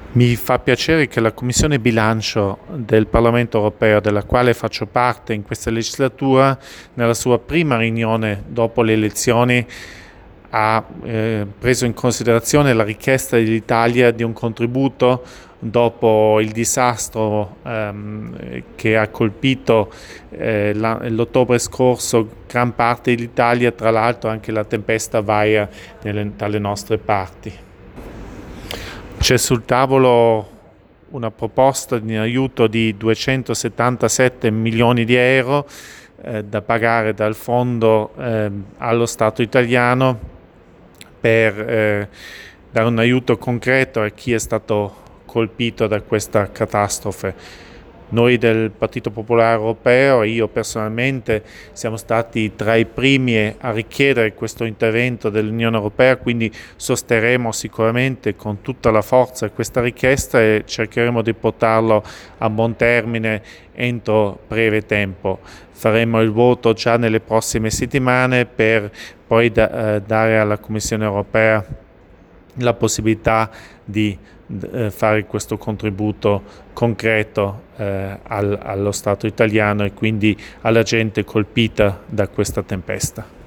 Mi fa piacere che la Commissione Bilancio del Parlamento Europeo, della quale faccio parte in questa legislatura, nella sua prima riunione dopo le elezioni ha preso in considerazione la richiesta dell'Italia di un contributo dopo il disastro che ha colpito l'ottobre scorso gran parte dell'Italia, tra l'altro anche la tempesta Vaia dalle nostre parti. C'è sul tavolo una proposta di aiuto di 277 milioni di euro da pagare dal fondo allo Stato italiano per dare un aiuto concreto a chi è stato colpito da questa catastrofe. Noi del Partito Popolare Europeo, io personalmente, siamo stati tra i primi a richiedere questo intervento dell'Unione Europea, quindi sosterremo sicuramente con tutta la forza questa richiesta e cercheremo di portarlo a buon termine entro breve tempo. Faremo il voto già nelle prossime settimane per poi dare alla Commissione Europea la possibilità di fare questo contributo concreto allo Stato italiano e quindi alla gente colpita da questa tempesta.